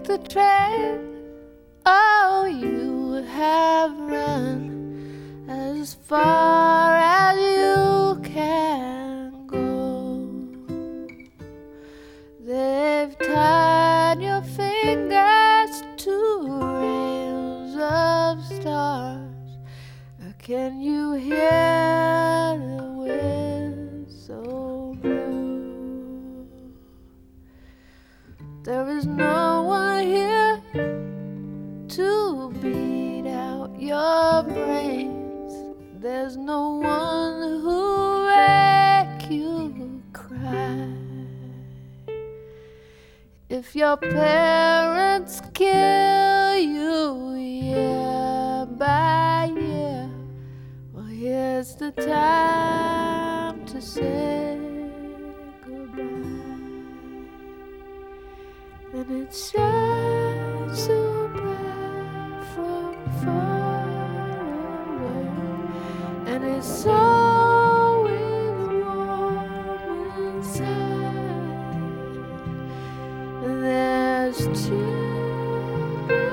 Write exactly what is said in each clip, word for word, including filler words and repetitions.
the train. Oh, you have run as far as you can go. They've tied your fingers to rails of stars. Can you hear the whistle blow? There is no one here to beat out your brains. There's no one who make you cry. If your parents kill you year by year, well, here's the time to say goodbye. And it shines so bright from far away, and it's always warm inside. And there's children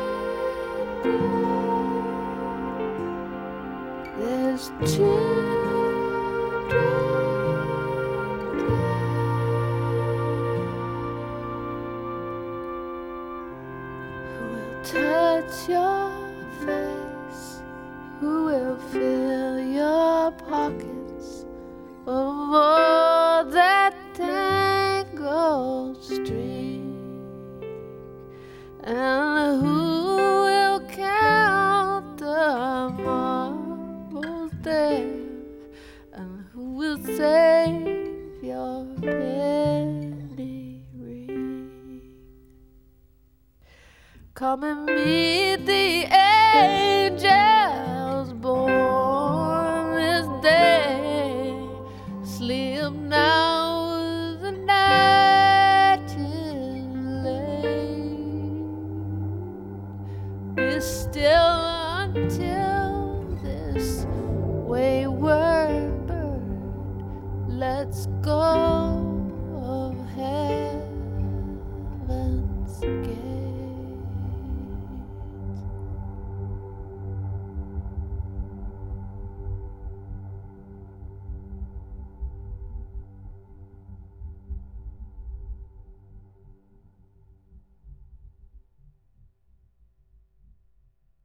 there. There's children there. Touch your face, who will fill your pockets of all that tangled string, and who will count the marbles there, and who will save your penny ring. Come and meet the angels born this day. Sleep now, the night is late. Be still until this wayward bird lets go